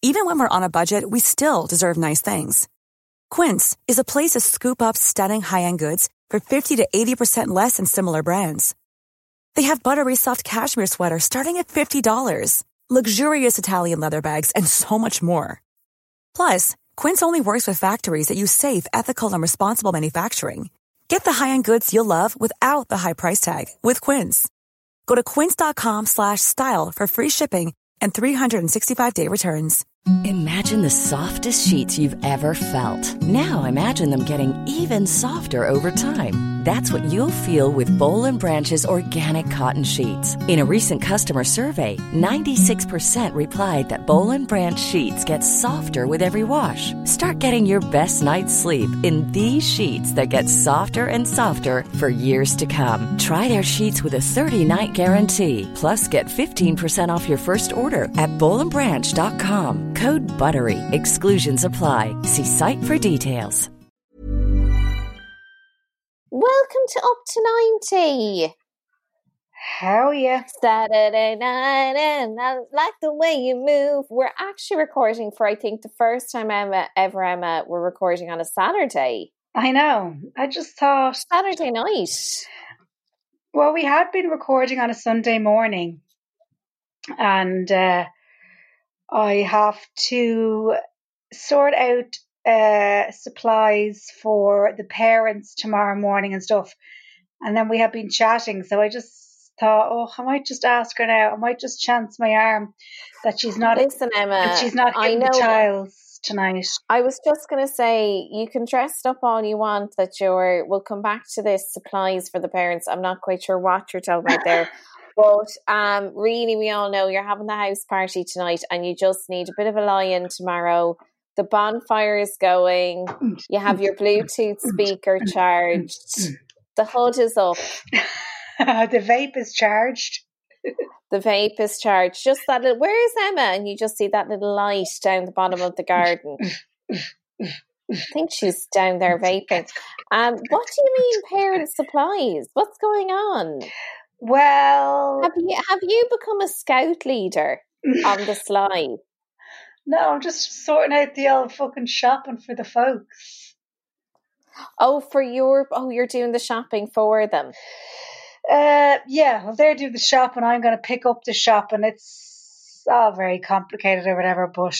Even when we're on a budget, we still deserve nice things. Quince is a place to scoop up stunning high-end goods for 50 to 80% less than similar brands. They have buttery soft cashmere sweaters starting at $50, luxurious Italian leather bags, and so much more. Plus, Quince only works with factories that use safe, ethical, and responsible manufacturing. Get the high-end goods you'll love without the high price tag with Quince. Go to quince.com/style for free shipping and 365-day returns. Imagine the softest sheets you've ever felt. Now imagine them getting even softer over time. That's what you'll feel with Boll & Branch's organic cotton sheets. In a recent customer survey, 96% replied that Boll & Branch sheets get softer with every wash. Start getting your best night's sleep in these sheets that get softer and softer for years to come. Try their sheets with a 30-night guarantee. Plus, get 15% off your first order at bollandbranch.com. Code BUTTERY. Exclusions apply. See site for details. Welcome to Up to 90. How are you? Saturday night and I like the way you move. We're actually recording for, I think, the first time Emma, we're recording on a Saturday. I know. I just thought... Saturday night. Well, we had been recording on a Sunday morning. And I have to sort out supplies for the parents tomorrow morning and stuff. And then we have been chatting. So I just thought, I might just ask her now. I might just chance my arm that she's not... Listen, Emma, she's not hitting the tiles tonight. I was just going to say, you can dress up all you want that we'll come back to this, supplies for the parents. I'm not quite sure what you're talking about there. But really, we all know you're having the house party tonight and you just need a bit of a lie-in tomorrow. The bonfire is going. You have your Bluetooth speaker charged. The hood is up. The vape is charged. The vape is charged. Just that little, where's Emma? And you just see that little light down the bottom of the garden. I think she's down there vaping. What do you mean parent supplies? What's going on? Well, have you become a scout leader on the sly? No, I'm just sorting out the old fucking shopping for the folks. Oh, you're doing the shopping for them. Yeah, well, they're doing the shopping. I'm going to pick up the shopping. It's all very complicated or whatever, but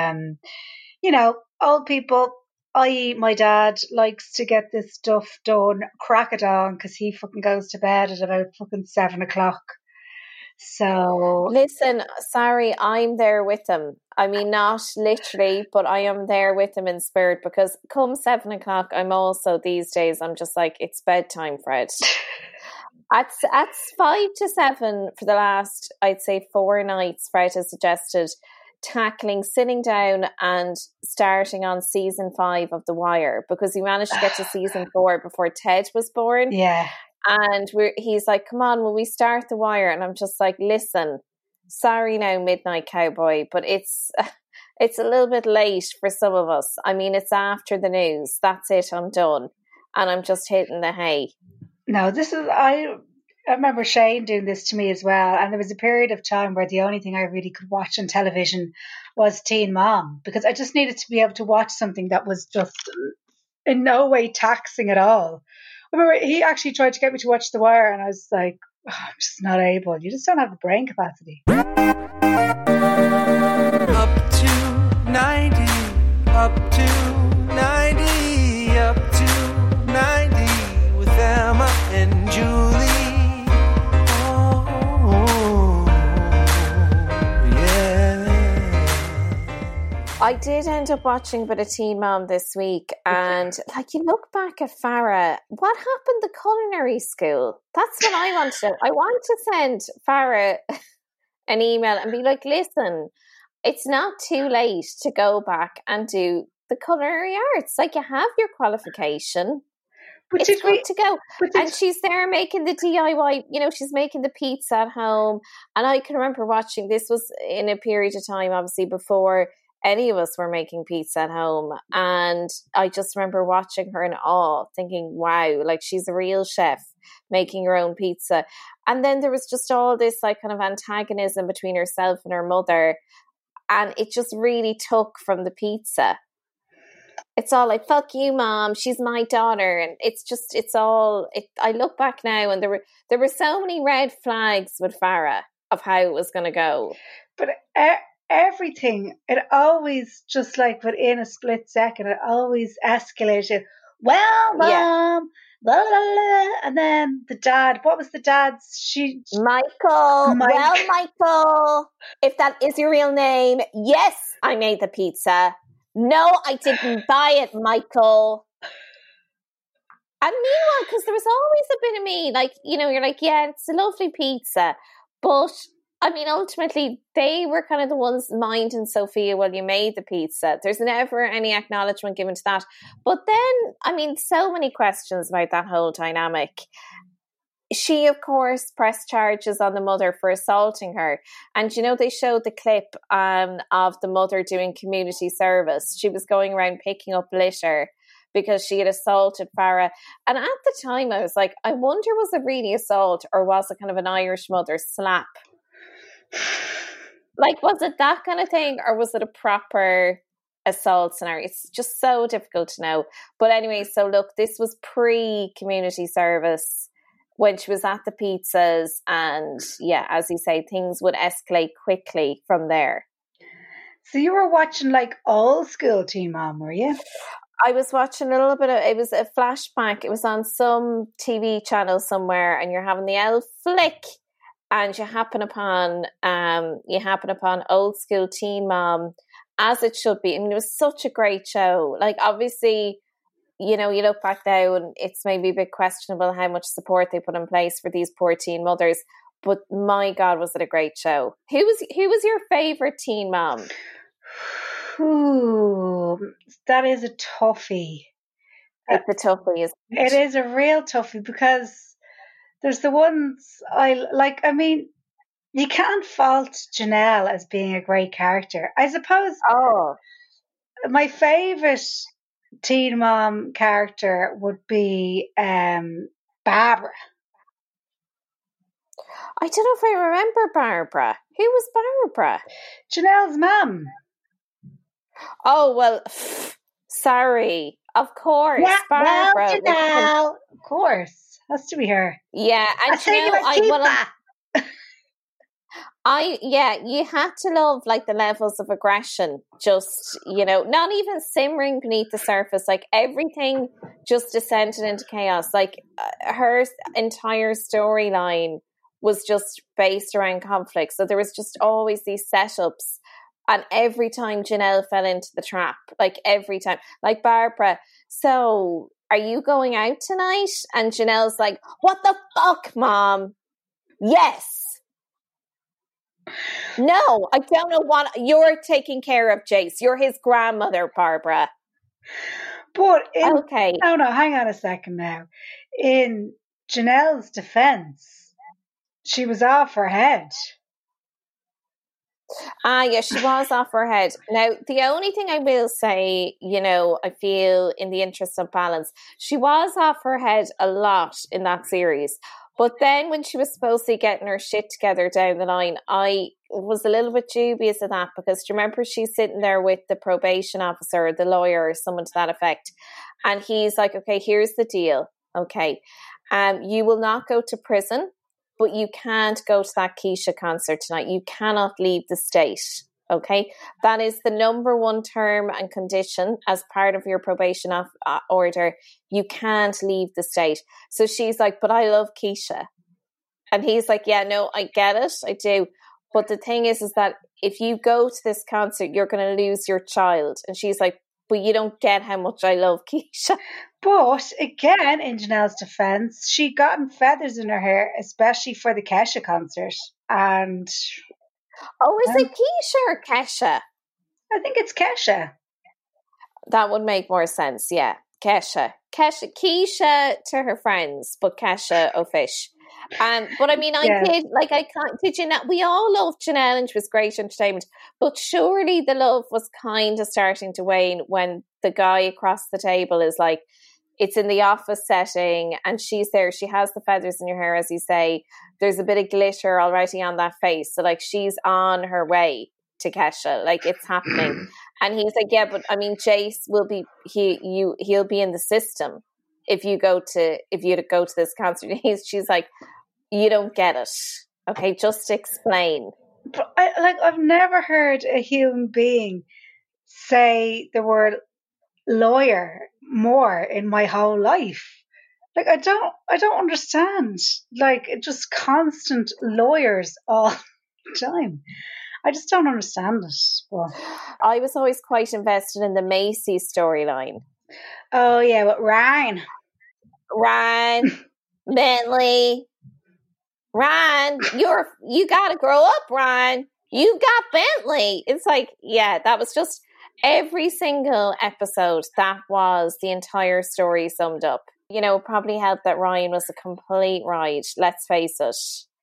old people, i.e. my dad, likes to get this stuff done crack of dawn because he fucking goes to bed at about fucking 7:00. So listen, sorry, I'm there with them. I mean, not literally, but I am there with them in spirit because come 7:00, I'm also these days, I'm just like, it's bedtime, Fred. At 5 to 7 for the last, I'd say 4 nights, Fred has suggested sitting down and starting on season 5 of The Wire because we managed to get to season 4 before Ted was born. Yeah. And he's like, come on, will we start The Wire? And I'm just like, listen, sorry now, Midnight Cowboy, but it's a little bit late for some of us. I mean, it's after the news. That's it. I'm done. And I'm just hitting the hay. No, I remember Shane doing this to me as well. And there was a period of time where the only thing I really could watch on television was Teen Mom because I just needed to be able to watch something that was just in no way taxing at all. I remember he actually tried to get me to watch The Wire and I was like, I'm just not able. You just don't have the brain capacity. Up to 90, up to 90, up to 90 with Emma and Julie. Oh, yeah. I did end up watching a bit of Teen Mom this week and you look back at Farah, what happened to culinary school? That's what I want to know. I want to send Farah an email and be like, listen, it's not too late to go back and do the culinary arts. Like you have your qualification. But it's good to go. And she's there making the DIY, she's making the pizza at home. And I can remember watching, this was in a period of time, obviously, before any of us were making pizza at home. And I just remember watching her in awe, thinking, wow, like she's a real chef making her own pizza. And then there was just all this kind of antagonism between herself and her mother. and it just really took from the pizza. It's all like, fuck you, mom, she's my daughter. And I look back now, and there were so many red flags with Farrah of how it was going to go. But everything, it always, just like within a split second, it always escalated. Well, mom, blah, blah, blah. And then the dad, what was the dad's? Michael. Well, Michael, if that is your real name, yes, I made the pizza. No, I didn't buy it, Michael. And meanwhile, because there was always a bit of me, like, you know, you're like, yeah, it's a lovely pizza. But, I mean, ultimately, they were kind of the ones minding Sophia while you made the pizza. There's never any acknowledgement given to that. But then, I mean, so many questions about that whole dynamic. She, of course, pressed charges on the mother for assaulting her. And, you know, they showed the clip of the mother doing community service. She was going around picking up litter because she had assaulted Farrah. And at the time, I was like, I wonder, was it really assault, or was it kind of an Irish mother slap? Like, was it that kind of thing, or was it a proper assault scenario? It's just so difficult to know. But anyway, so look, this was pre-community service, when she was at the pizzas, and yeah, as you say, things would escalate quickly from there. So you were watching like old school Teen Mom, were you? I was watching a little bit of, it was a flashback. It was on some TV channel somewhere, and you're having the L flick, and you happen upon old school Teen Mom, as it should be. I mean, it was such a great show. Like, obviously, you know, you look back now and it's maybe a bit questionable how much support they put in place for these poor teen mothers. But my God, was it a great show. Who was your favourite Teen Mom? Ooh, that is a toughie. It's a toughie, isn't it? It is a real toughie, because there's the ones I like. I mean, you can't fault Janelle as being a great character. I suppose my favourite Teen Mom character would be Barbara. I don't know if I remember Barbara. Who was Barbara? Janelle's mum. Oh, well, sorry. Of course, Yeah, Barbara. well, Janelle. Of course. Has to be her. Yeah, and you had to love like the levels of aggression, just, you know, not even simmering beneath the surface, like everything just descended into chaos. Like her entire storyline was just based around conflict. So there was just always these setups, and every time Janelle fell into the trap, like every time, like Barbara, so are you going out tonight? And Janelle's like, what the fuck, Mom? Yes. No, I don't know what you're taking care of, Jace. You're his grandmother, Barbara. But okay. No, hang on a second now. In Janelle's defense, she was off her head. Yeah, she was off her head. Now, the only thing I will say, you know, I feel in the interest of balance, she was off her head a lot in that series. But then when she was supposed to be getting her shit together down the line, I was a little bit dubious of that, because do you remember she's sitting there with the probation officer, or the lawyer, or someone to that effect. And he's like, okay, here's the deal. Okay, you will not go to prison, but you can't go to that Keisha concert tonight. You cannot leave the state. Okay, that is the number one term and condition as part of your probation order. You can't leave the state. So she's like, but I love Keisha. And he's like, yeah, no, I get it. I do. But the thing is that if you go to this concert, you're going to lose your child. And she's like, but you don't get how much I love Keisha. But again, in Janelle's defense, she gotten feathers in her hair, especially for the Kesha concert. And oh, is it Keisha or Kesha? I think it's Kesha. That would make more sense, yeah. Keisha to her friends, but Kesha O'Fish. But I mean, did you not? We all loved Janelle, and she was great entertainment. But surely the love was kind of starting to wane when the guy across the table is like, it's in the office setting, and she's there. She has the feathers in her hair, as you say. There's a bit of glitter already on that face, so like she's on her way to Kesha. Like, it's happening. And he's like, yeah, but I mean, Jace will be, he'll be in the system if you go to this concert. She's like, you don't get it. Okay, just explain. But I've never heard a human being say the word lawyer more in my whole life. Like, I don't understand. Like, just constant lawyers all the time. I just don't understand it. But I was always quite invested in the Macy storyline. Oh yeah, but Ryan Bentley, Ryan, you gotta grow up, Ryan. You got Bentley. It's like, yeah, that was just every single episode. That was the entire story summed up. You know, it probably helped that Ryan was a complete ride. Let's face it.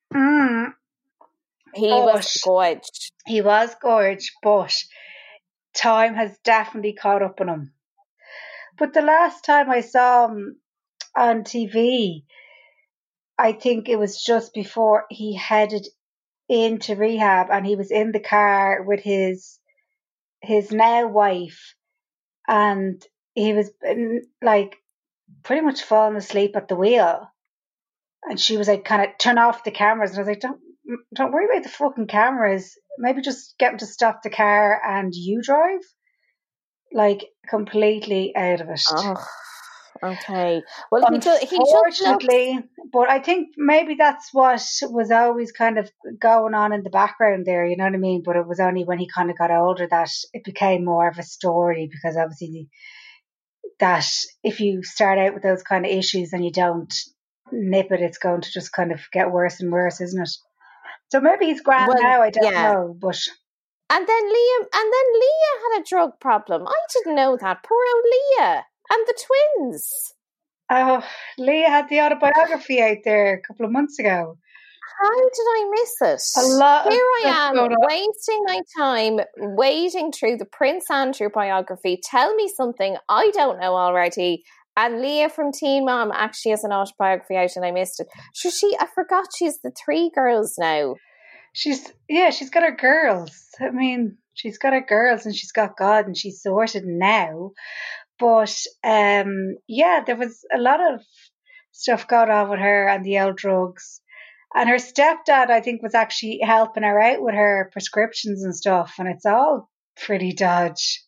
He was gorgeous. He was gorgeous, but time has definitely caught up on him. But the last time I saw him on TV, I think it was just before he headed into rehab, and he was in the car with his now wife, and he was like pretty much falling asleep at the wheel, and she was like, kind of turn off the cameras, and I was like, don't worry about the fucking cameras, maybe just get him to stop the car and you drive. Like, completely out of it. Oh, okay. Well, unfortunately, but I think maybe that's what was always kind of going on in the background there, you know what I mean? But it was only when he kind of got older that it became more of a story, because obviously that if you start out with those kind of issues and you don't nip it, it's going to just kind of get worse and worse, isn't it? So maybe he's grand now, I don't know, but... And then Leah had a drug problem. I didn't know that. Poor old Leah. And the twins. Oh, Leah had the autobiography out there a couple of months ago. How did I miss it? A lot. Here I am, wasting my time wading through the Prince Andrew biography. Tell me something I don't know already. And Leah from Teen Mom actually has an autobiography out, and I missed it. I forgot she's the 3 girls now. She's got her girls. I mean, she's got her girls and she's got God, and she's sorted now. But there was a lot of stuff going on with her and the old drugs. And her stepdad, I think, was actually helping her out with her prescriptions and stuff. And it's all pretty dodge.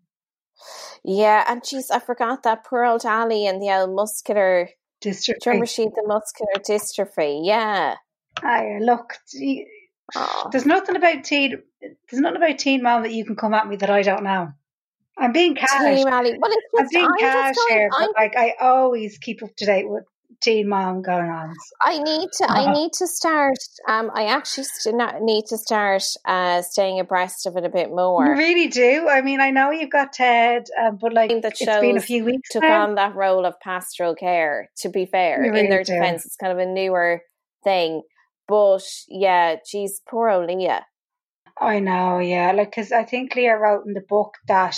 Yeah, and I forgot that poor old Ali and the old muscular dystrophy. Do you remember she had the muscular dystrophy? Yeah. Look, there's nothing about Teen Mom that you can come at me that I don't know. I'm being cash. I'm being cash here, but like, I always keep up to date with Teen Mom going on. I need to start. I actually need to start staying abreast of it a bit more. You really do. I mean, I know you've got Ted, but like, it's been a few weeks. Took on that role of pastoral care. To be fair, really in their defense, it's kind of a newer thing. But yeah, geez, poor old Leah. I know, yeah. Like, because I think Leah wrote in the book that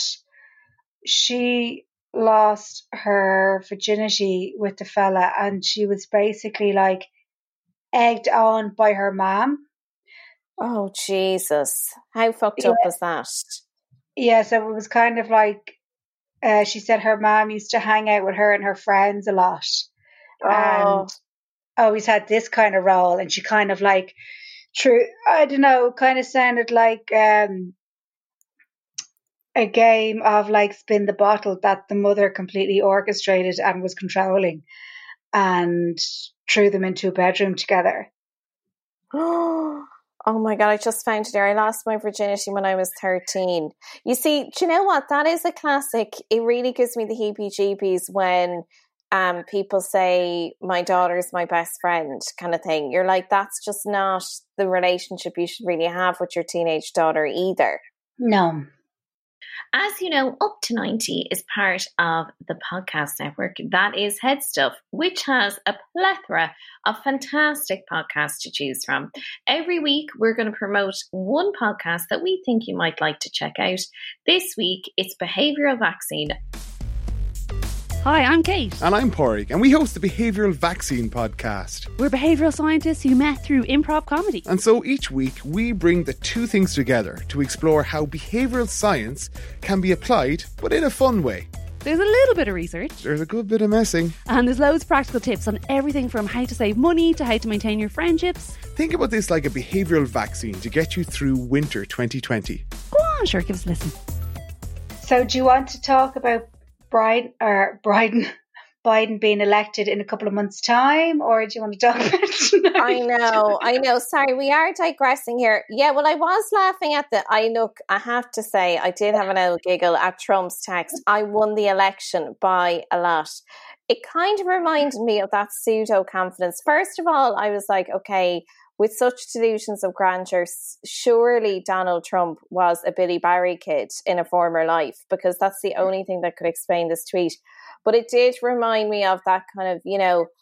she lost her virginity with the fella, and she was basically like egged on by her mom. Oh, Jesus. How fucked up was that? Yeah, so it was kind of like, she said her mom used to hang out with her and her friends a lot. And always had this kind of role, and she kind of like, I don't know, kind of sounded like a game of like spin the bottle that the mother completely orchestrated and was controlling, and threw them into a bedroom together. Oh my God, I just found it there. I lost my virginity when I was 13. You see, do you know what? That is a classic. It really gives me the heebie-jeebies when people say my daughter's my best friend kind of thing. You're like, that's just not the relationship you should really have with your teenage daughter either. No. As you know, Up to 90 is part of the podcast network that is Head Stuff, which has a plethora of fantastic podcasts to choose from. Every week, we're going to promote one podcast that we think you might like to check out. This week, it's Behavioural Vaccine. Hi, I'm Kate. And I'm Pádraig, and we host the Behavioural Vaccine podcast. We're behavioural scientists who met through improv comedy. And so each week we bring the two things together to explore how behavioural science can be applied, but in a fun way. There's a little bit of research. There's a good bit of messing. And there's loads of practical tips on everything from how to save money to how to maintain your friendships. Think about this like a behavioural vaccine to get you through winter 2020. Go on, sure, give us a listen. So do you want to talk about Biden being elected in a couple of months' time, or do you want to talk about it tonight? I know. Sorry, we are digressing here. Yeah, well, I was laughing at I have to say, I did have an old giggle at Trump's text. I won the election by a lot. It kind of reminded me of that pseudo-confidence. First of all, I was like, okay, with such delusions of grandeur, surely Donald Trump was a Billy Barry kid in a former life, because that's the only thing that could explain this tweet. But it did remind me of that kind of,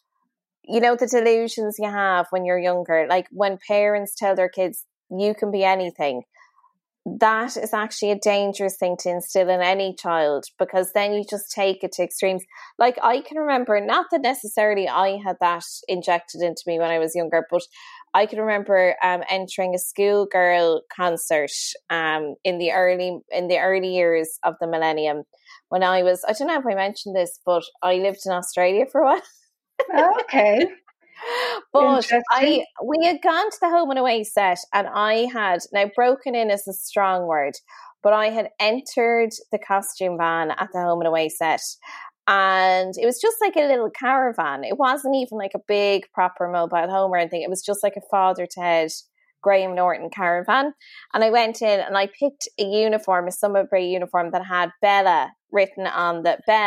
the delusions you have when you're younger, like when parents tell their kids, you can be anything. That is actually a dangerous thing to instill in any child, because then you just take it to extremes. Like I can remember, not that necessarily I had that injected into me when I was younger, but I can remember entering a schoolgirl concert in the early years of the millennium when I don't know if I mentioned this, but I lived in Australia for a while. Okay. But we had gone to the home and away set, and I had, now broken in is a strong word, but I had entered the costume van at the home and away set. And it was just like a little caravan. It wasn't even like a big proper mobile home or anything. It was just like a Father Ted, Graham Norton caravan. And I went in and I picked a uniform, a Summerbury uniform that had Bell written on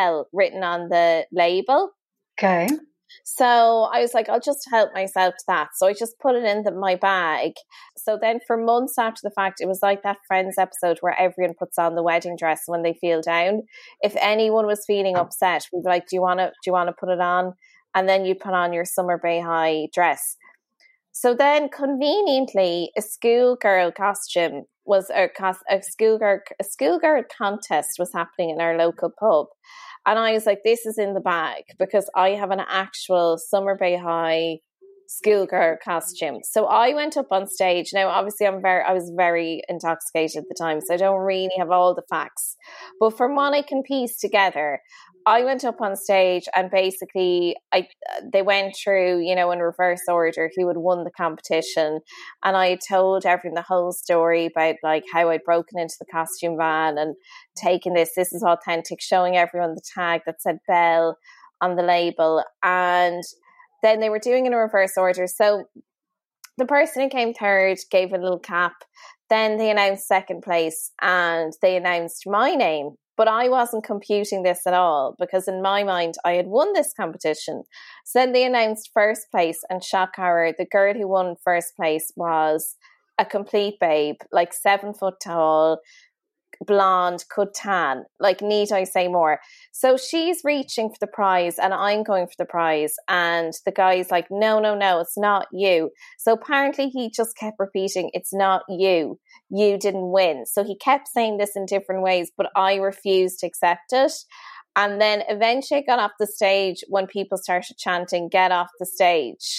the label. Okay. So I was like, I'll just help myself to that. So I just put it in my bag. So then for months after the fact, it was like that Friends episode where everyone puts on the wedding dress when they feel down. If anyone was feeling upset, we'd be like, do you want to put it on? And then you put on your Summer Bay High dress. So then conveniently, a schoolgirl costume was a schoolgirl contest was happening in our local pub. And I was like, this is in the bag, because I have an actual Summer Bay High schoolgirl costume. So I went up on stage. Now, obviously, I was very intoxicated at the time, so I don't really have all the facts. But from what I can piece together, I went up on stage and basically they went through, in reverse order who had won the competition. And I told everyone the whole story about like how I'd broken into the costume van and taken this is authentic, showing everyone the tag that said Bell on the label. And then they were doing it in reverse order. So the person who came third gave a little cap. Then they announced second place and they announced my name. But I wasn't computing this at all, because in my mind, I had won this competition. So then they announced first place, and shock horror, the girl who won first place was a complete babe, like 7 foot tall, blonde, could tan, like need I say more. So she's reaching for the prize and I'm going for the prize, and the guy's like, no, it's not you. So apparently he just kept repeating, it's not you didn't win. So he kept saying this in different ways, but I refused to accept it. And then eventually I got off the stage when people started chanting, get off the stage.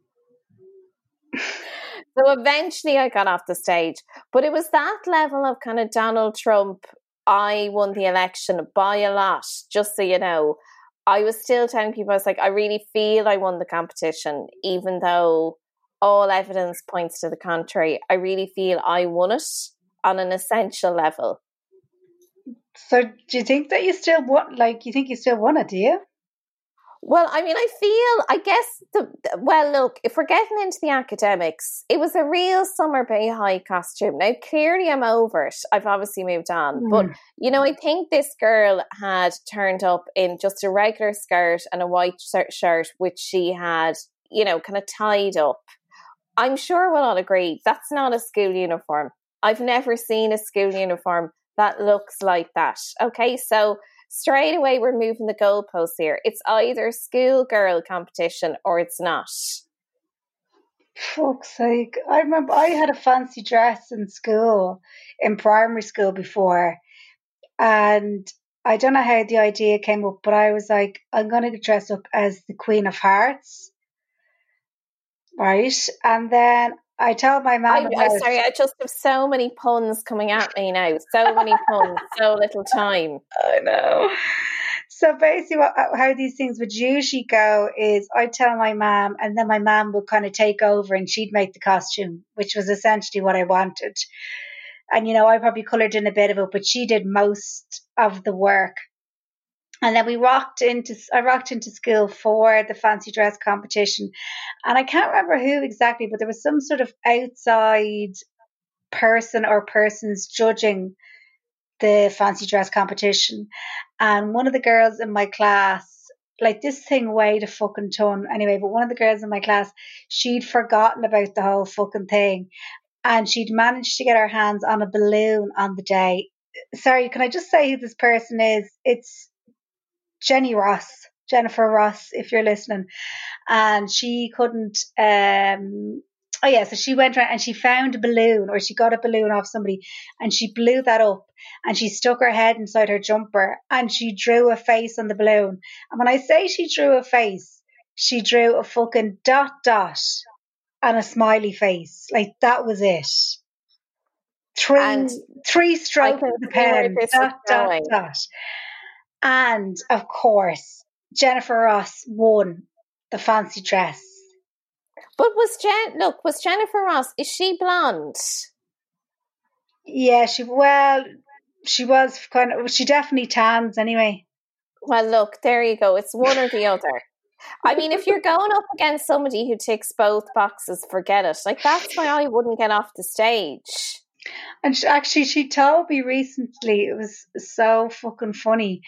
So eventually I got off the stage. But it was that level of kind of Donald Trump, I won the election by a lot, just so you know. I was still telling people, I was like, I really feel I won the competition, even though all evidence points to the contrary. I really feel I won it on an essential level. So do you think that you still won? Like, you think you still won it, do you? Well, I mean, look, if we're getting into the academics, it was a real Summer Bay High costume. Now, clearly I'm over it. I've obviously moved on. But, I think this girl had turned up in just a regular skirt and a white shirt, which she had, kind of tied up. I'm sure we'll all agree that's not a school uniform. I've never seen a school uniform that looks like that. Okay, so straight away we're moving the goalposts here. It's either schoolgirl competition or it's not. Fuck's sake. I remember I had a fancy dress in primary school before, and I don't know how the idea came up, but I was like, I'm going to dress up as the Queen of Hearts, right? And then I told my mum about Sorry, I just have so many puns coming at me now. So many puns, so little time. I know. So basically, how these things would usually go is I'd tell my mum, and then my mum would kind of take over and she'd make the costume, which was essentially what I wanted. And, you know, I probably coloured in a bit of it, but she did most of the work. And then I rocked into school for the fancy dress competition. And I can't remember who exactly, but there was some sort of outside person or persons judging the fancy dress competition. And one of the girls in my class, like this thing weighed a fucking ton anyway, but one of the girls in my class, she'd forgotten about the whole fucking thing. And she'd managed to get her hands on a balloon on the day. Sorry, can I just say who this person is? It's Jennifer Ross, if you're listening. And she couldn't, so she went around and she found a balloon, or she got a balloon off somebody, and she blew that up and she stuck her head inside her jumper and she drew a face on the balloon. And when I say she drew a face, she drew a fucking dot and a smiley face. Like, that was it. Three strokes of the pen, dot. And of course, Jennifer Ross won the fancy dress. But was Jennifer Ross, is she blonde? Yeah, she was she definitely tans anyway. Well, look, there you go. It's one or the other. I mean, if you're going up against somebody who ticks both boxes, forget it. Like, that's why I wouldn't get off the stage. And she told me recently, it was so fucking funny.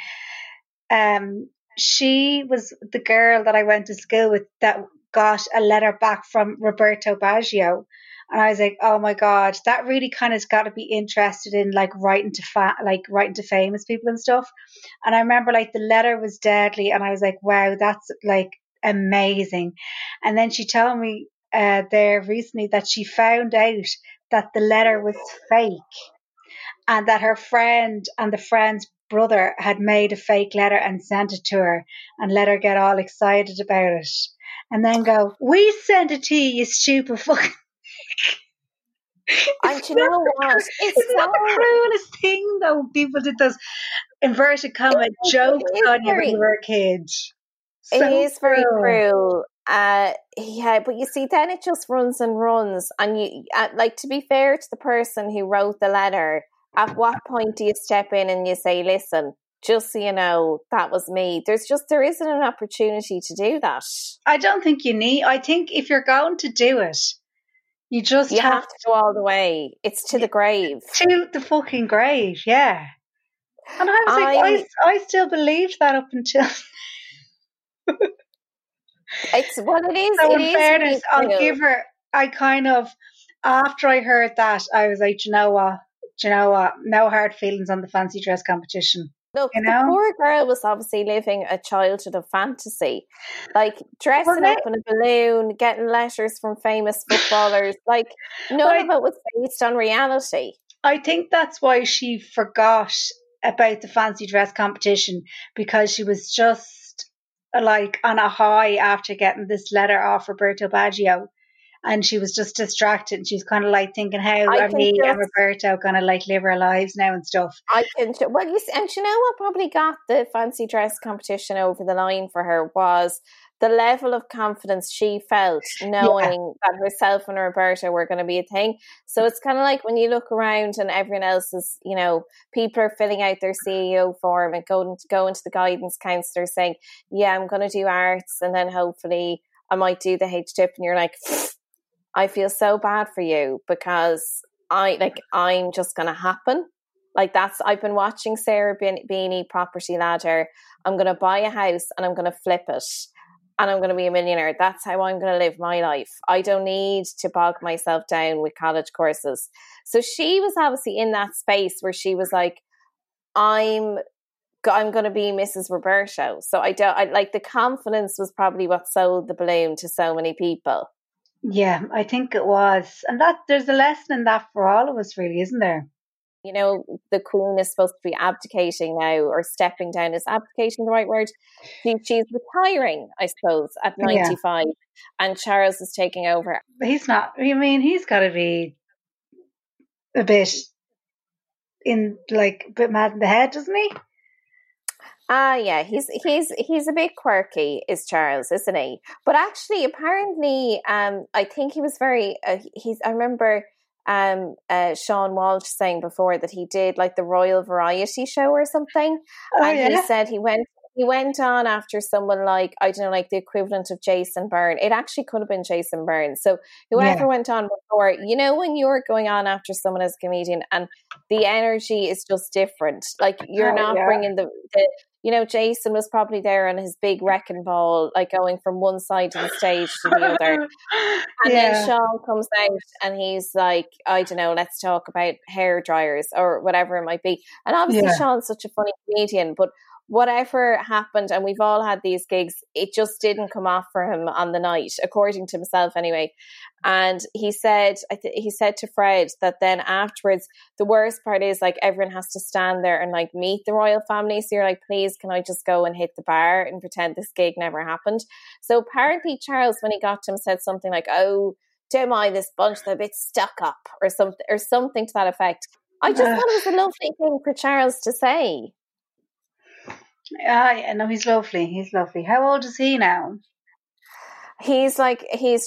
She was the girl that I went to school with that got a letter back from Roberto Baggio. And I was like, oh my God, that really kind of got to be interested in like writing to famous people and stuff. And I remember like the letter was deadly, and I was like, wow, that's like amazing. And then she told me there recently that she found out that the letter was fake, and that her friend and the friend's brother had made a fake letter and sent it to her and let her get all excited about it. And then go, we sent it to you stupid fucking. And you know what? It's not the cruelest thing, though. People did those inverted comma jokes on you when you were a kid. It is very cruel. But you see, then it just runs and runs. And you, like, to be fair to the person who wrote the letter, at what point do you step in and you say, listen, just so you know, that was me? There isn't an opportunity to do that. I don't think you need. I think if you're going to do it, you have to go all the way. It's to the grave. To the fucking grave, yeah. And I was I still believed that up until. It is. So in fairness, I'll give her. I kind of, after I heard that, I was like, you know what? No hard feelings on the fancy dress competition. Look, the poor girl was obviously living a childhood of fantasy, like dressing up in a balloon, getting letters from famous footballers. Like, none of it was based on reality. I think that's why she forgot about the fancy dress competition, because she was just like on a high after getting this letter off Roberto Baggio. And she was just distracted. And she's kind of like thinking, how are me and Roberto going to like live our lives now and stuff. And you know what probably got the fancy dress competition over the line for her was the level of confidence she felt knowing that herself and Roberto were going to be a thing. So it's kind of like when you look around and everyone else is, you know, people are filling out their CEO form and go into the guidance counsellor saying, yeah, I'm going to do arts and then hopefully I might do the HTIP, and you're like, I feel so bad for you because I'm just going to happen. Like I've been watching Sarah Beanie Property Ladder. I'm going to buy a house and I'm going to flip it and I'm going to be a millionaire. That's how I'm going to live my life. I don't need to bog myself down with college courses. So she was obviously in that space where she was like, I'm going to be Mrs. Roberto. So I like the confidence was probably what sold the balloon to so many people. Yeah, I think it was. And that there's a lesson in that for all of us, really, isn't there? you know, the Queen is supposed to be abdicating now, or stepping down. Is abdicating the right word? She's retiring, I suppose, at 95, and Charles is taking over. He's not. I mean, he's got to be a bit a bit mad in the head, doesn't he? Yeah, he's a bit quirky, is Charles, isn't he? But actually, apparently, I think he was very. I remember Sean Walsh saying before that he did like the Royal Variety Show or something, and he said he went on after someone like, I don't know, like the equivalent of Jason Byrne. It actually could have been Jason Byrne. So whoever went on before, you know, when you're going on after someone as a comedian and the energy is just different. Like you're not bringing the you know, Jason was probably there on his big wrecking ball, like going from one side of the stage to the other. And then Sean comes out and he's like, I don't know, let's talk about hair dryers or whatever it might be. And obviously Sean's such a funny comedian, but whatever happened, and we've all had these gigs, it just didn't come off for him on the night, according to himself anyway. And he said to Fred that then afterwards, the worst part is like everyone has to stand there and like meet the royal family. So you're like, please, can I just go and hit the bar and pretend this gig never happened? So apparently Charles, when he got to him, said something like, oh, don't mind this bunch, they're a bit stuck up or something to that effect. I just thought it was a lovely thing for Charles to say. Yeah, no, he's lovely. He's lovely. How old is he now? He's in his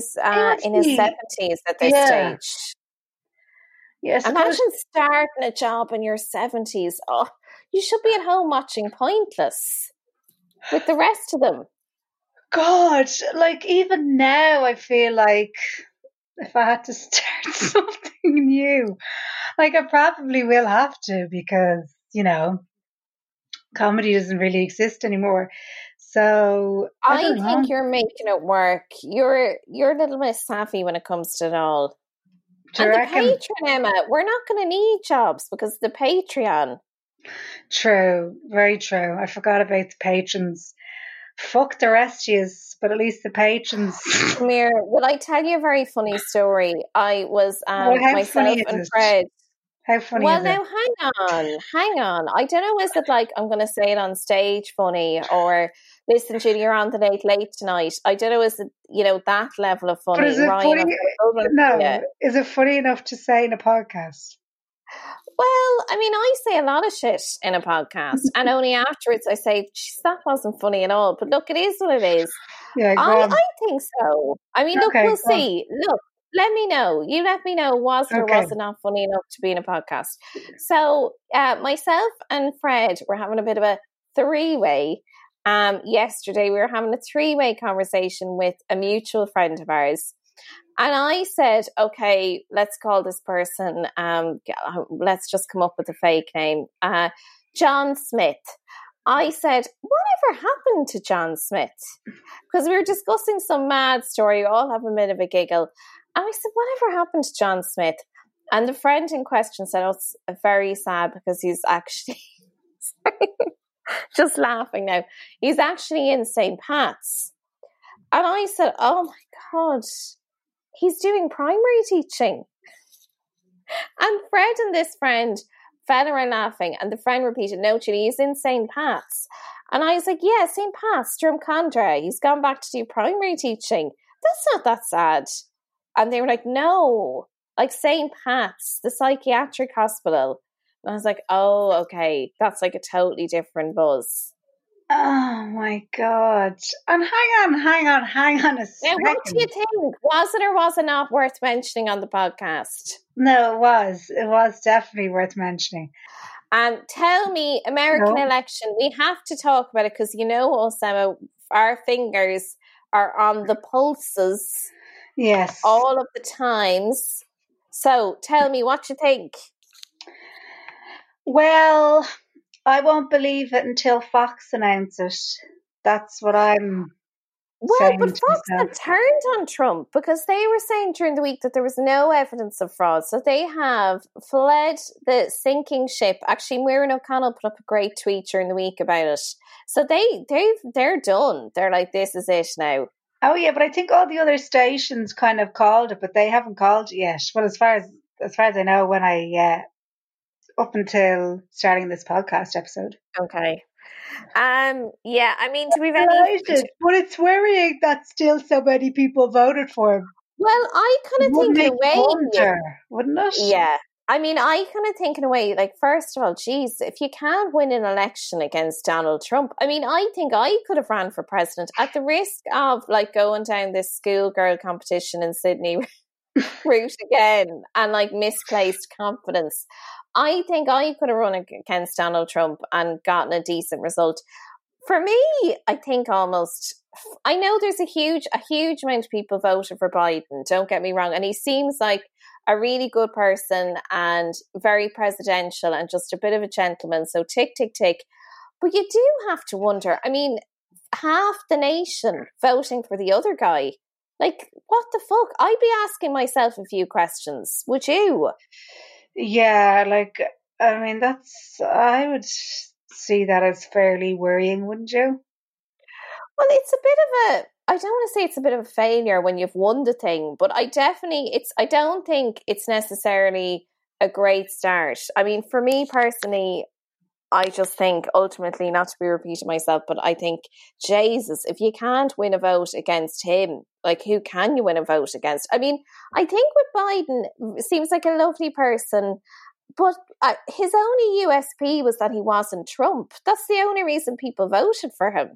70s at this stage. Yes. Imagine starting a job in your 70s. Oh, you should be at home watching Pointless with the rest of them. God, like even now, I feel like if I had to start something new, like I probably will have to, because, you know, comedy doesn't really exist anymore. So I think you're making it work. You're a little bit savvy when it comes to it all. And the Patreon, Emma, we're not going to need jobs because of the Patreon. True, very true. I forgot about the patrons. Fuck the rest of you, but at least the patrons. Come here. Will I tell you a very funny story? I was myself and Fred. How funny well, is now, it? hang on. I don't know, is it like I'm going to say it on stage funny, or listen, Judy, you're on the late tonight. I don't know, is it, you know, that level of funny? But is it funny? No. Is it funny enough to say in a podcast? Well, I mean, I say a lot of shit in a podcast, and only afterwards I say, that wasn't funny at all. But look, it is what it is. Yeah, I think so. I mean, look, we'll see. Look. Let me know. You let me know, was it or was it not funny enough to be in a podcast? So myself and Fred were having a bit of a three-way. Yesterday we were having a three-way conversation with a mutual friend of ours. And I said, okay, let's call this person, let's just come up with a fake name. John Smith. I said, whatever happened to John Smith? Because we were discussing some mad story. We all have a bit of a giggle. And I said, whatever happened to John Smith? And the friend in question said, oh, it's very sad because he's actually, just laughing now, he's actually in St. Pat's. And I said, oh my God, he's doing primary teaching. And Fred and this friend fell around laughing, and the friend repeated, no, Julie, he's in St. Pat's. And I was like, yeah, St. Pat's, Drumcondra. He's gone back to do primary teaching. That's not that sad. And they were like, no, like St. Pat's, the psychiatric hospital. And I was like, oh, okay, that's like a totally different buzz. Oh my God. And hang on a second. Now, what do you think? Was it or was it not worth mentioning on the podcast? No, it was. It was definitely worth mentioning. Tell me, American election, we have to talk about it because, you know, us, Emma, our fingers are on the pulses. Yes. All of the times. So tell me what you think. Well, I won't believe it until Fox announce it. That's what I'm saying. Well, but Fox had turned on Trump because they were saying during the week that there was no evidence of fraud. So they have fled the sinking ship. Actually, Muireann O'Connell put up a great tweet during the week about it. So they're done. They're like, this is it now. Oh yeah, but I think all the other stations kind of called it, but they haven't called it yet. Well, as far as I know, when I up until starting this podcast episode. Okay. Yeah, I mean, do we have any... Delighted, but it's worrying that still so many people voted for him. Well, I kind of think in a way... wonder, wouldn't it? Yeah. I mean, I kind of think in a way, like, first of all, geez, if you can't win an election against Donald Trump, I mean, I think I could have ran for president at the risk of, like, going down this schoolgirl competition in Sydney route again and, like, misplaced confidence. I think I could have run against Donald Trump and gotten a decent result. For me, I think almost... I know there's a huge amount of people voted for Biden, don't get me wrong, and he seems like a really good person and very presidential and just a bit of a gentleman, so tick, tick, tick. But you do have to wonder, I mean, half the nation voting for the other guy. Like, what the fuck? I'd be asking myself a few questions. Would you? Yeah, like, I mean, I would see that as fairly worrying, wouldn't you? Well, it's a bit of a... I don't want to say it's a bit of a failure when you've won the thing, but I don't think it's necessarily a great start. I mean, for me personally, I just think ultimately, not to be repeating myself, but I think, Jesus, if you can't win a vote against him, like, who can you win a vote against? I mean, I think with Biden, seems like a lovely person, but his only USP was that he wasn't Trump. That's the only reason people voted for him.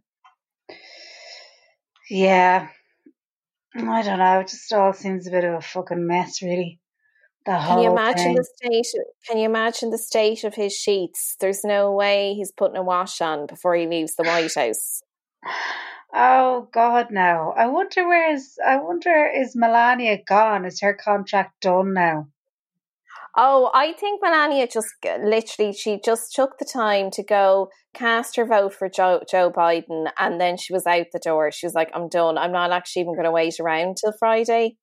Yeah, I don't know. It just all seems a bit of a fucking mess, really. Can you imagine the state of his sheets? There's no way he's putting a wash on before he leaves the White House. Oh God, no! I wonder is Melania gone? Is her contract done now? Oh, I think Melania she just took the time to go cast her vote for Joe Biden, and then she was out the door. She was like, I'm done. I'm not actually even going to wait around till Friday.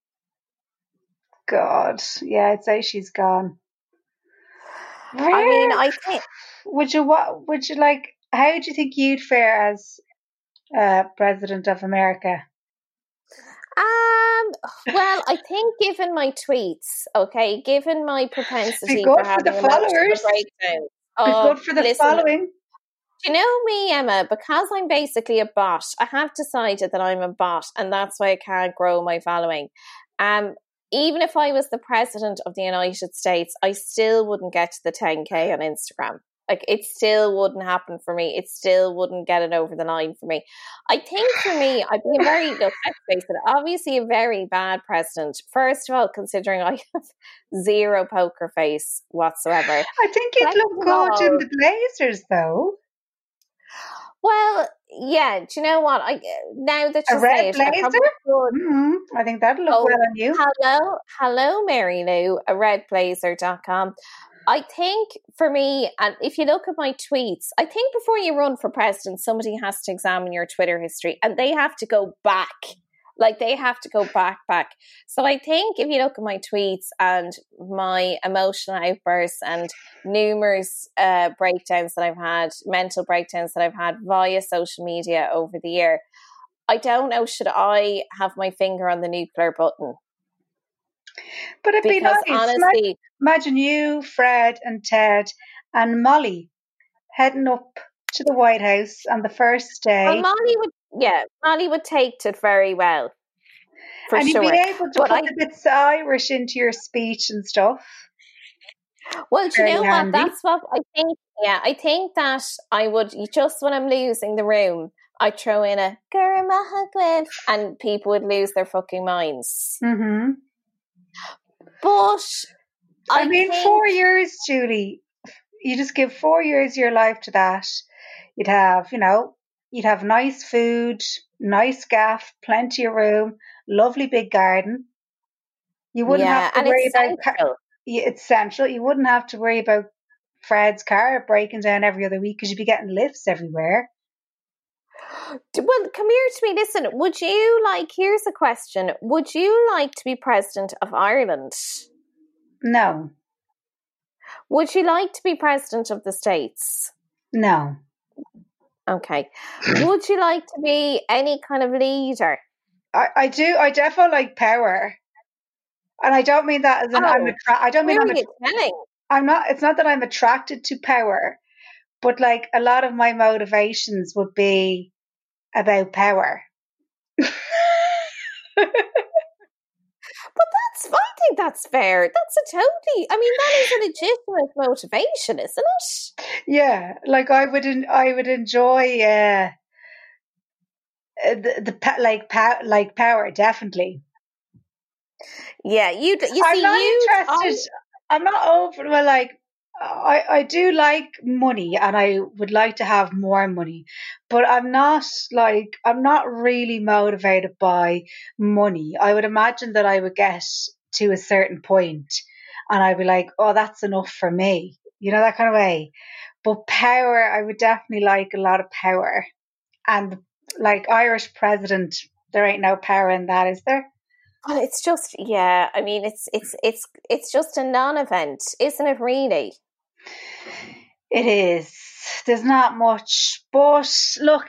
God, yeah, I'd say she's gone. I mean, I think... Would you like, how do you think you'd fare as President of America? Well, I think given my tweets, okay, given my propensity for having the followers, good for the following. You know me, Emma, because I'm basically a bot, I have decided that I'm a bot, and that's why I can't grow my following. Even if I was the president of the United States, I still wouldn't get to the 10K on Instagram. Like, it still wouldn't happen for me. It still wouldn't get it over the line for me. I think for me, I'd be let's face it, obviously a very bad president. First of all, considering I have zero poker face whatsoever. I think you'd look good in the blazers, though. Well, yeah. Do you know what? Now that you say it, I think that'll look well on you. Hello, Mary Lou, a redblazer.com. I think for me, and if you look at my tweets, I think before you run for president, somebody has to examine your Twitter history, and they have to go back. Like, they have to go back. So I think if you look at my tweets and my emotional outbursts and numerous breakdowns that I've had, mental breakdowns that I've had via social media over the year, I don't know, should I have my finger on the nuclear button? But it'd be nice. Honestly, imagine you, Fred and Ted and Molly heading up to the White House on the first day. Well, Molly would take to it very well. For and sure. You'd be able to put a bit of Irish into your speech and stuff. Well, do you know what? That's what I think. Yeah, I think that I would, just when I'm losing the room, I'd throw in a Gurumahagwin and people would lose their fucking minds. Mm-hmm. But I mean, 4 years, Julie, you just give 4 years of your life to that. You'd have nice food, nice gaff, plenty of room, lovely big garden. You wouldn't have to worry about it's central. You wouldn't have to worry about Fred's car breaking down every other week because you'd be getting lifts everywhere. Well, come here to me. Listen, here's a question. Would you like to be president of Ireland? No. Would you like to be president of the States? No. Okay. Would you like to be any kind of leader? I do. I definitely like power. And I don't mean that as I don't mean I'm it's not that I'm attracted to power, but like a lot of my motivations would be about power. But I think that's fair. That's a totally, I mean, that is a legitimate motivation, isn't it? Yeah, like I would enjoy like power, definitely. Yeah, you I'm see, not interested. I'm not over. Well, like I do like money, and I would like to have more money, but I'm not really motivated by money. I would imagine that I would get to a certain point, and I'd be like, oh, that's enough for me. You know, that kind of way. But power, I would definitely like a lot of power. And like Irish president, there ain't no power in that, is there? Well, it's just, yeah. I mean, it's just a non-event, isn't it? Really, it is. There's not much, but look,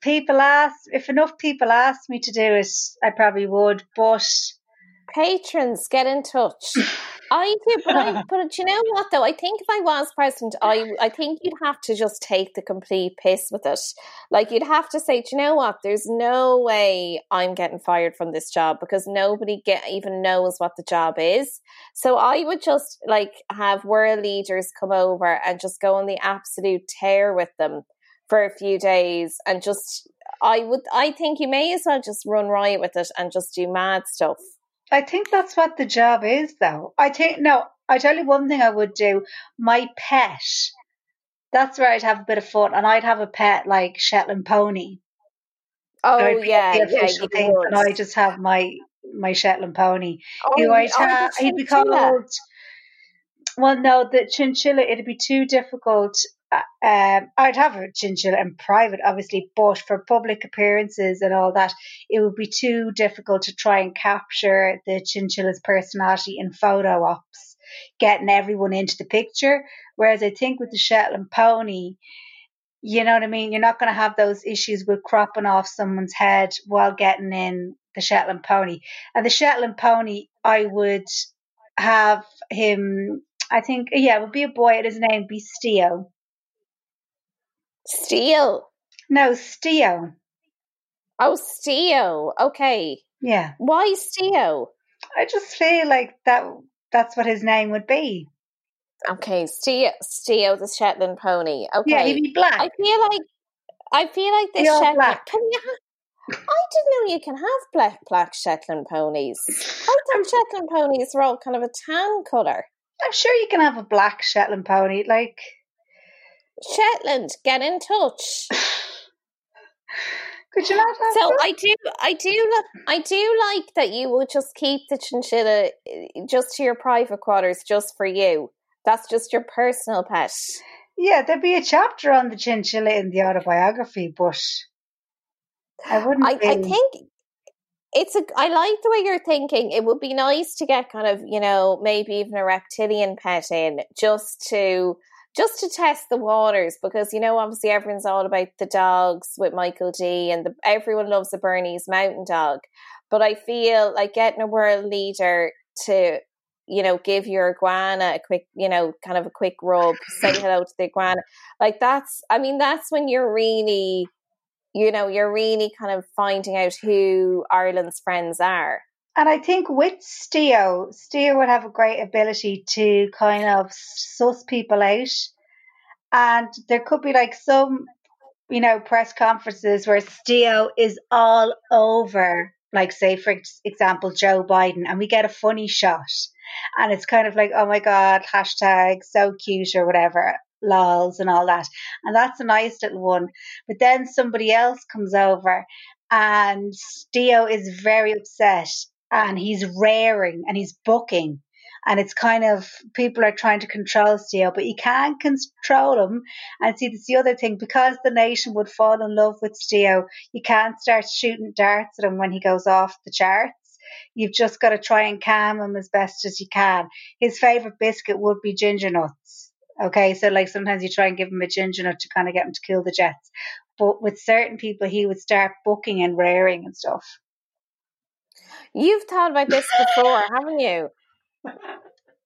if enough people asked me to do it, I probably would. But patrons, get in touch. I do, but you know what though? I think if I was president, I think you'd have to just take the complete piss with it. Like you'd have to say, do you know what? There's no way I'm getting fired from this job because nobody even knows what the job is. So I would just like have world leaders come over and just go on the absolute tear with them for a few days and just. I think you may as well just run riot with it and just do mad stuff. I think that's what the job is, though. I tell you one thing I would do. My pet, that's where I'd have a bit of fun, and I'd have a pet like Shetland pony. Oh yeah, the official thing, and I just have my Shetland pony. He'd be called. Well, no, the chinchilla. It'd be too difficult. I'd have a chinchilla in private, obviously, but for public appearances and all that, it would be too difficult to try and capture the chinchilla's personality in photo ops, getting everyone into the picture. Whereas I think with the Shetland pony, you know what I mean? You're not going to have those issues with cropping off someone's head while getting in the Shetland pony. And the Shetland pony, I would have him, I think, it would be a boy, and his name would be Steo. Steel? No, Steo. Oh, Steo. Okay. Yeah. Why Steo? I just feel like that's what his name would be. Okay, Steo the Shetland pony. Okay. Yeah, he'd be black. I feel like this Shetland. Black. Can you I didn't know you can have black Shetland ponies. I thought Shetland ponies were all kind of a tan colour. I'm sure you can have a black Shetland pony, like Shetland. Get in touch. Could you not have so that? I do like that you will just keep the chinchilla just to your private quarters, just for you. That's just your personal pet. Yeah, there'd be a chapter on the chinchilla in the autobiography, but I wouldn't. I think I like the way you're thinking. It would be nice to get kind of, maybe even a reptilian pet in just to test the waters, because obviously everyone's all about the dogs with Michael D, and everyone loves a Bernese Mountain Dog. But I feel like getting a world leader to give your iguana a quick, kind of a quick rub, say hello to the iguana, like that's when you're really. You're really kind of finding out who Ireland's friends are. And I think with Steo would have a great ability to kind of suss people out. And there could be like some, press conferences where Steo is all over, like say, for example, Joe Biden, and we get a funny shot. And it's kind of like, oh my God, hashtag so cute or whatever. Lols and all that, and that's a nice little one. But then somebody else comes over and Steo is very upset and he's raring and he's bucking, and it's kind of, people are trying to control Steo, but you can't control him. And see, that's the other thing, because the nation would fall in love with Steo, you can't start shooting darts at him when he goes off the charts. You've just got to try and calm him as best as you can. His favourite biscuit would be ginger nuts. Okay, so like sometimes you try and give him a ginger nut to kind of get him to kill the jets. But with certain people, he would start bucking and raring and stuff. You've thought about this before, haven't you?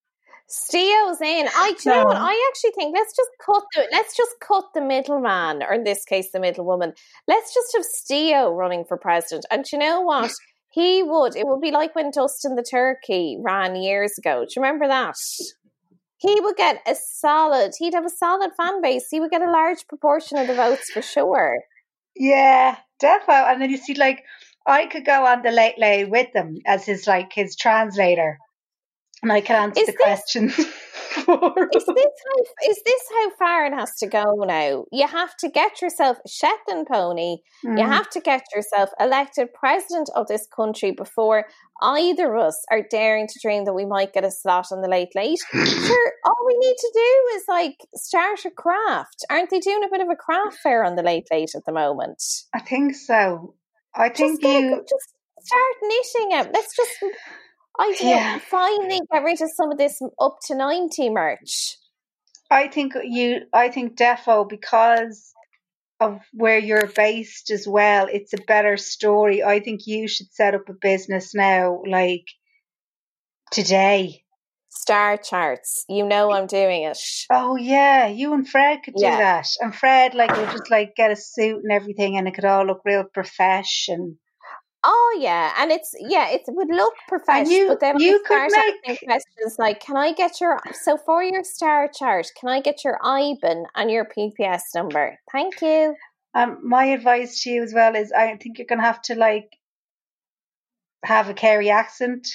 Steo's in. Do you know what? I actually think let's just cut the middleman, or in this case, the middlewoman. Let's just have Steo running for president. And do you know what? It would be like when Dustin the Turkey ran years ago. Do you remember that? He'd have a solid fan base. He would get a large proportion of the votes for sure. Yeah, defo. And then you see, like, I could go on the Late Late with them as his translator, and I can answer the questions. Is this how far it has to go now? You have to get yourself a Shetland pony. You have to get yourself elected president of this country before either of us are daring to dream that we might get a slot on the Late Late. Sure, all we need to do is start a craft. Aren't they doing a bit of a craft fair on the Late Late at the moment? I think so. I think just start knitting it. Let's just finally get rid of some of this up to 90 merch. I think defo, because of where you're based as well, it's a better story. I think you should set up a business now, like today. Star Charts. You know I'm doing it. Oh yeah, you and Fred could do that. And Fred would just get a suit and everything, and it could all look real professional. Oh yeah, and it would look professional. But then you could asking questions like, "Can I get for your Star Chart? Can I get your IBAN and your PPS number? Thank you." My advice to you as well is, I think you're gonna have to have a Kerry accent.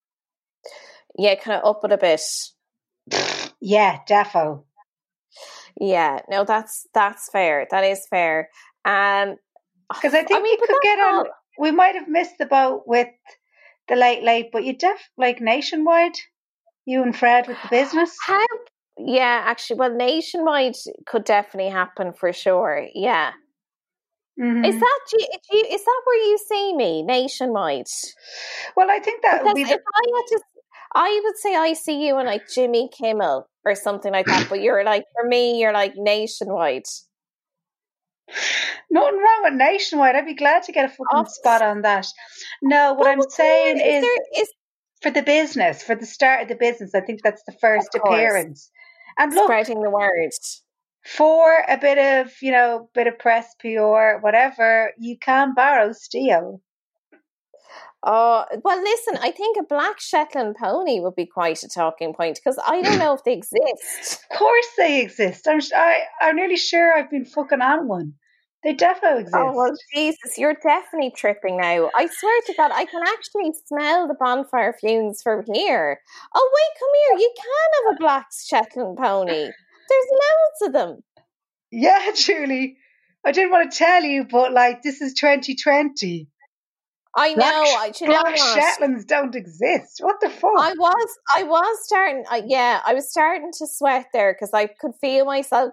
Yeah, kind of up it a bit. Yeah, defo. Yeah, no, that's fair. That is fair. Because I think you could get on. We might have missed the boat with the Late Late, but you nationwide. You and Fred with the business. Yeah, actually, well, nationwide could definitely happen for sure. Yeah. Mm-hmm. Is that where you see me, nationwide? Well, I think that would be. I would say I see you in Jimmy Kimmel or something like that. But you're for me, you're nationwide. Nothing wrong with nationwide. I'd be glad to get a fucking spot on that. No, what I'm saying is for the business, for the start of the business, I think that's the first appearance. And look, spreading the word. For a bit of press, PR, whatever, you can borrow Steo. Oh, well, listen, I think a black Shetland pony would be quite a talking point, because I don't know if they exist. Of course they exist. I'm nearly sure I've been fucking on one. They definitely exist. Oh, well, Jesus, you're definitely tripping now. I swear to God, I can actually smell the bonfire fumes from here. Oh, wait, come here. You can have a black Shetland pony. There's loads of them. Yeah, Julie. I didn't want to tell you, but this is 2020. I know. Black Shetlands don't exist. What the fuck? I was starting. I was starting to sweat there because I could feel myself.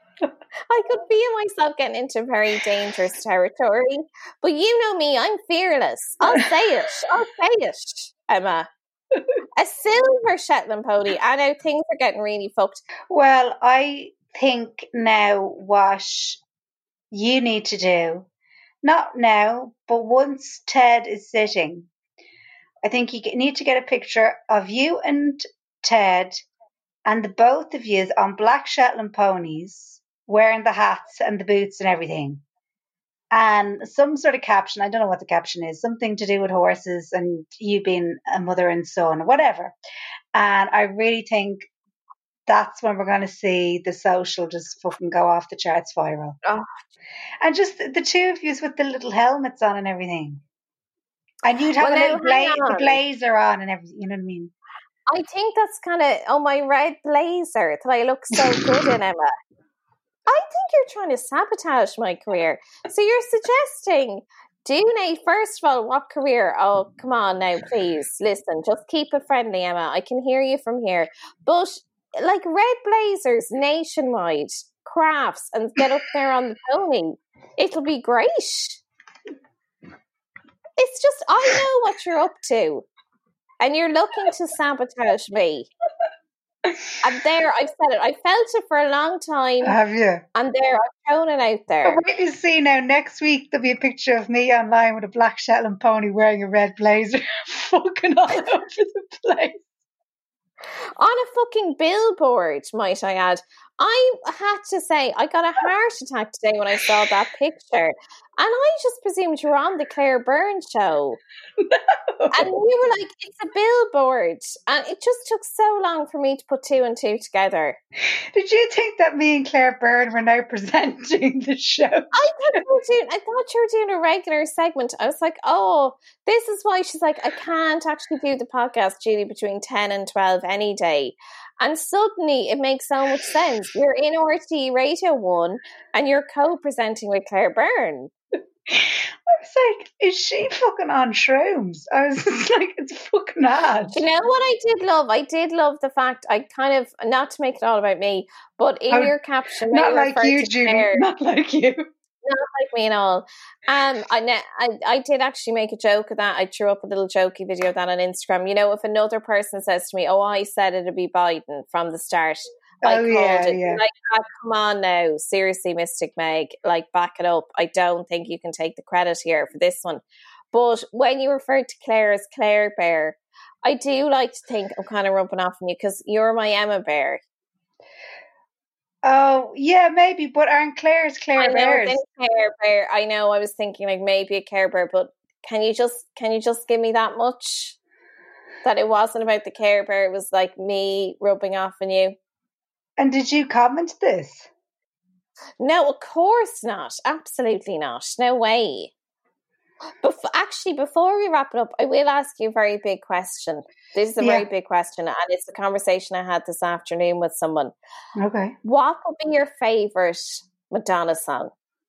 Getting into very dangerous territory. But you know me, I'm fearless. I'll say it, Emma. A silver Shetland pony. I know things are getting really fucked. Well, I think now what you need to do, not now, but once Ted is sitting, I think you need to get a picture of you and Ted and the both of you on black Shetland ponies, wearing the hats and the boots and everything. And some sort of caption, I don't know what the caption is, something to do with horses and you being a mother and son or whatever. And I really think that's when we're going to see the social just fucking go off the charts viral. Oh. And just the two of you with the little helmets on and everything. And you'd have a little blazer on and everything, you know what I mean? I think that's kind of, my red blazer that I look so good in, Emma. I think you're trying to sabotage my career. So you're suggesting, first of all, what career? Oh, come on now, please. Listen, just keep it friendly, Emma. I can hear you from here. But red blazers nationwide, crafts, and get up there on the pony. It'll be great. It's just, I know what you're up to. And you're looking to sabotage me. I'm there, I've said it. I felt it for a long time. Have you? And there, I've thrown it out there. Wait to see now. Next week, there'll be a picture of me online with a black Shetland pony wearing a red blazer, fucking all over the place. On a fucking billboard, might I add. I had to say, I got a heart attack today when I saw that picture. And I just presumed you were on the Claire Byrne show. No. And you were like, it's a billboard. And it just took so long for me to put two and two together. Did you think that me and Claire Byrne were now presenting the show? I thought you were doing a regular segment. I was like, oh, this is why she's like, I can't actually do the podcast, Julie, between 10 and 12 any day. And suddenly it makes so much sense. You're in RTE Radio 1 and you're co-presenting with Claire Byrne. I was like, is she fucking on shrooms? I was just like, it's fucking odd. You know what I did love? I did love the fact, I kind of, not to make it all about me, but in your caption, not like you, Judy, not like you. Not like me and all. I did actually make a joke of that. I threw up a little jokey video of that on Instagram. You know, if another person says to me, oh, I said it'd be Biden from the start, I called it. Yeah. Like, oh, come on now. Seriously, Mystic Meg, like, back it up. I don't think you can take the credit here for this one. But when you referred to Claire as Claire Bear, I do like to think I'm kind of rubbing off on you because you're my Emma Bear. Oh, yeah, maybe, but aren't Claire's Claire Bears? Claire Bear. I know, I was thinking like maybe a Care Bear, but can you just give me that much? That it wasn't about the Care Bear, it was like me rubbing off on you. And did you comment this? No, of course not. Absolutely not. No way. Before we wrap it up, I will ask you a very big question. This is a very big question, and it's a conversation I had this afternoon with someone. Okay. What would be your favourite Madonna song?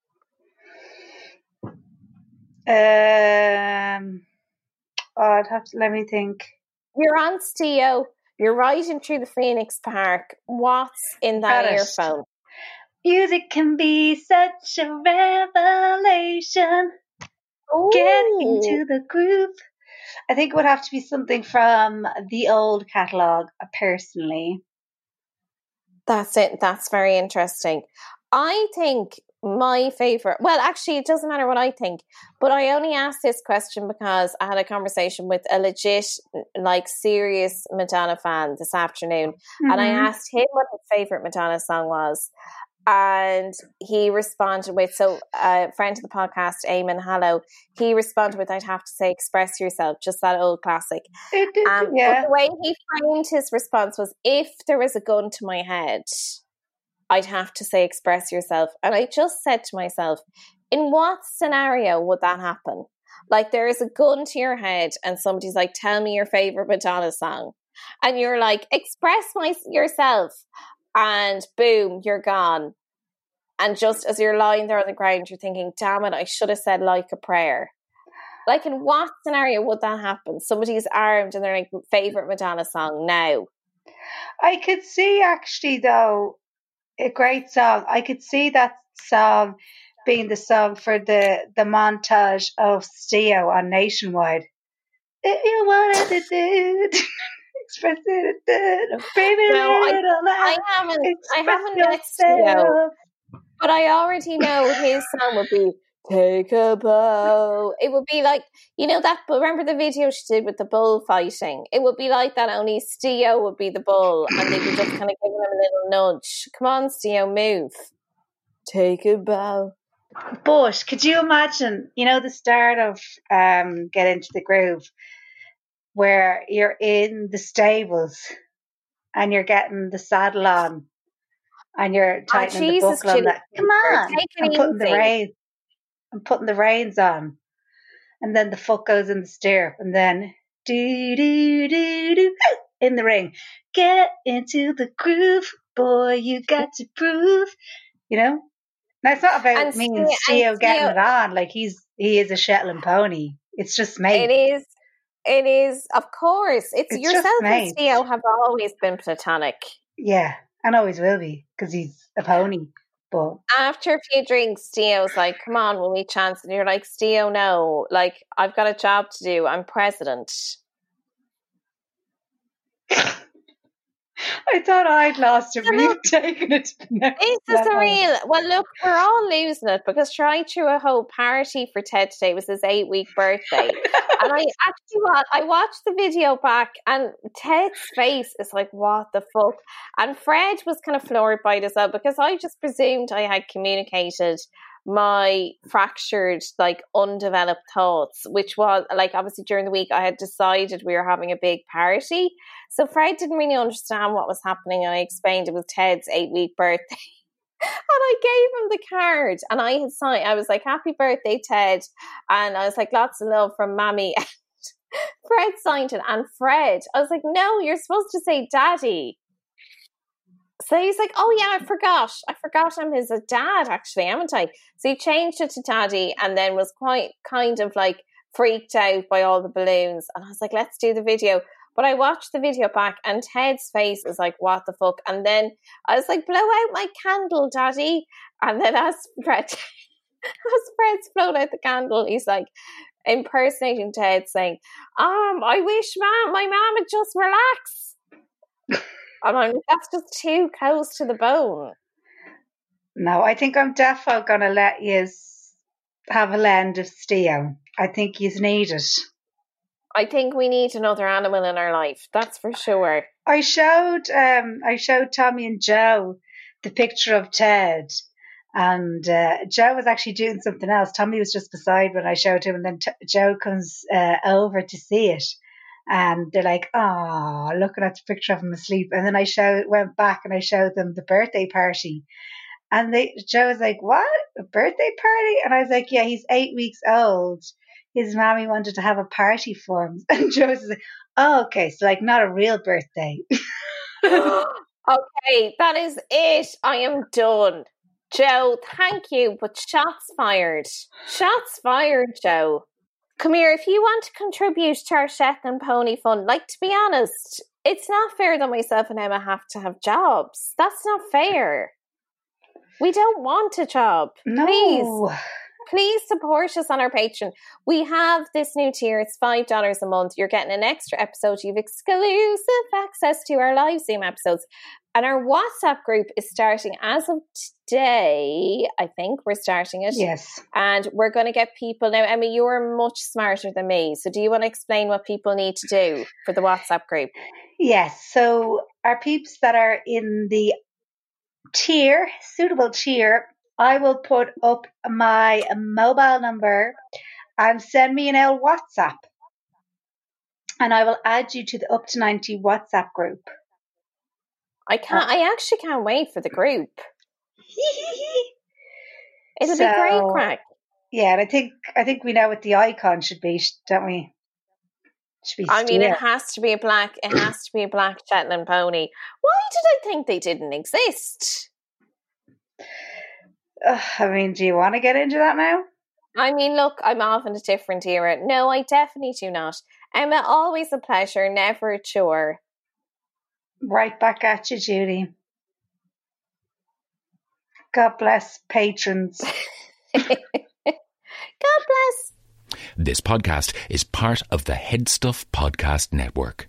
I'd have to, let me think. You're on Stio. You're riding through the Phoenix Park. What's in that earphone? Music can be such a revelation. Ooh. Get into the groove. I think it would have to be something from the old catalogue, personally. That's it. That's very interesting. I think my favourite, well, actually, it doesn't matter what I think, but I only asked this question because I had a conversation with a legit, like, serious Madonna fan this afternoon. Mm-hmm. And I asked him what his favourite Madonna song was. And he responded with, a friend of the podcast, Eamon Hallow, he responded with, I'd have to say, Express Yourself, just that old classic. But the way he framed his response was, if there was a gun to my head, I'd have to say Express Yourself. And I just said to myself, in what scenario would that happen? Like, there is a gun to your head and somebody's like, tell me your favourite Madonna song. And you're like, express yourself. And boom, you're gone. And just as you're lying there on the ground, you're thinking, damn it, I should have said Like a Prayer. Like, in what scenario would that happen? Somebody's armed and they're like, favourite Madonna song now. I could see, actually, though, a great song. I could see that song being the song for the montage of Stio on Nationwide. If you wanted to do it. Express it, I haven't met Stio, but I already know his song would be Take a Bow. It would be like, you know, that, remember the video she did with the bull fighting? It would be like that, only Stio would be the bull and they'd be just kind of giving him a little nudge. Come on, Stio, move. Take a bow. But could you imagine, you know, the start of Get Into the Groove, where you're in the stables and you're getting the saddle on and you're tightening the buckle on that. Come on, I'm putting the reins on, and then the foot goes in the stirrup, and then do do do do in the ring. Get into the groove, boy. You got to prove. You know. Now it's not about me and Stio getting it on. Like he is a Shetland pony. It's just me. It is, of course. It's yourself and Stio have always been platonic. Yeah, and always will be, because he's a pony. But after a few drinks, Stio's like, come on, will we chance? And you're like, Stio, no. Like, I've got a job to do. I'm president. I thought I'd lost it, but you've taken it to the next It's level. surreal. Well, look, we're all losing it because Troy threw a whole party for Ted today. It was his 8-week birthday. And I watched the video back and Ted's face is like, what the fuck? And Fred was kind of floored by it as well because I just presumed I had communicated my fractured, like undeveloped thoughts, which was like obviously during the week I had decided we were having a big party. So Fred didn't really understand what was happening, and I explained it was Ted's 8-week birthday. And I gave him the card and I had signed, I was like, happy birthday, Ted. And I was like, lots of love from Mammy. Fred signed it, and Fred, I was like, no, you're supposed to say Daddy. So he's like, oh yeah, I forgot I'm his dad actually, haven't I? So he changed it to Daddy and then was quite kind of like freaked out by all the balloons. And I was like, let's do the video. But I watched the video back and Ted's face is like, what the fuck? And then I was like, blow out my candle, Daddy. And then as Fred's blown out the candle, he's like impersonating Ted saying, I wish my mom would just relax. And I'm like, that's just too close to the bone. No, I think I'm defo going to let you have a land of steel. I think you need it. I think we need another animal in our life. That's for sure. I showed Tommy and Joe the picture of Ted, and Joe was actually doing something else. Tommy was just beside when I showed him, and then Joe comes over to see it. And they're like, oh, looking at the picture of him asleep. And then I went back and I showed them the birthday party. And Joe was like, what? A birthday party? And I was like, yeah, he's 8 weeks old. His mommy wanted to have a party for him. And Joe was like, oh, okay. So like not a real birthday. Okay, that is it. I am done. Joe, thank you. But shots fired. Shots fired, Joe. Come here, if you want to contribute to our Shetland Pony Fund, like, to be honest, it's not fair that myself and Emma have to have jobs. That's not fair. We don't want a job. No. Please support us on our Patreon. We have this new tier. It's $5 a month. You're getting an extra episode. You have exclusive access to our live Zoom episodes. And our WhatsApp group is starting as of today. I think we're starting it. Yes. And we're going to get people now. Emma, you're much smarter than me. So do you want to explain what people need to do for the WhatsApp group? Yes. So our peeps that are in the suitable tier, I will put up my mobile number and send me an old WhatsApp. And I will add you to the Up to 90 WhatsApp group. I actually can't wait for the group. It'll be great crack. Yeah, and I think we know what the icon should be, don't we? I mean, it has to be a black Shetland pony. Why did I think they didn't exist? I mean, do you want to get into that now? I mean, look, I'm off in a different era. No, I definitely do not. Emma, always a pleasure, never a chore. Right back at you, Judy. God bless patrons. God bless. This podcast is part of the Head Stuff Podcast Network.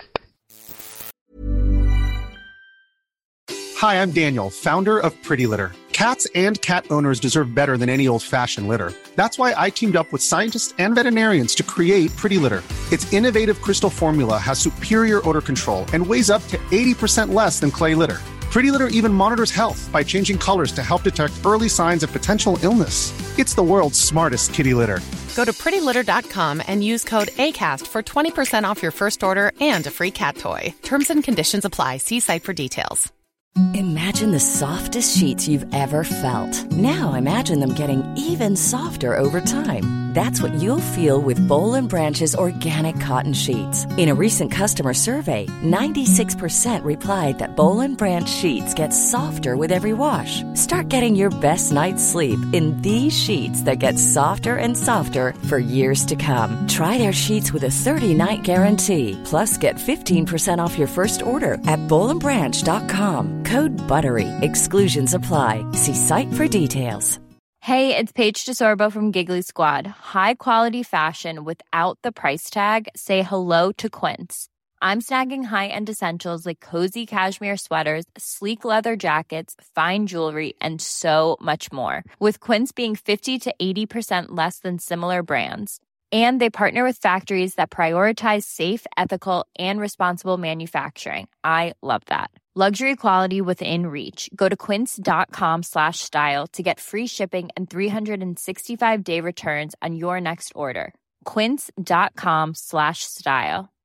Hi, I'm Daniel, founder of Pretty Litter. Cats and cat owners deserve better than any old-fashioned litter. That's why I teamed up with scientists and veterinarians to create Pretty Litter. Its innovative crystal formula has superior odor control and weighs up to 80% less than clay litter. Pretty Litter even monitors health by changing colors to help detect early signs of potential illness. It's the world's smartest kitty litter. Go to prettylitter.com and use code ACAST for 20% off your first order and a free cat toy. Terms and conditions apply. See site for details. Imagine the softest sheets you've ever felt. Now imagine them getting even softer over time. That's what you'll feel with Boll & Branch's organic cotton sheets. In a recent customer survey, 96% replied that Boll & Branch sheets get softer with every wash. Start getting your best night's sleep in these sheets that get softer and softer for years to come. Try their sheets with a 30-night guarantee. Plus, get 15% off your first order at bollandbranch.com. Code BUTTERY. Exclusions apply. See site for details. Hey, it's Paige DeSorbo from Giggly Squad. High quality fashion without the price tag. Say hello to Quince. I'm snagging high-end essentials like cozy cashmere sweaters, sleek leather jackets, fine jewelry, and so much more. With Quince being 50 to 80% less than similar brands. And they partner with factories that prioritize safe, ethical, and responsible manufacturing. I love that. Luxury quality within reach. Go to quince.com/style to get free shipping and 365-day returns on your next order. Quince.com/style.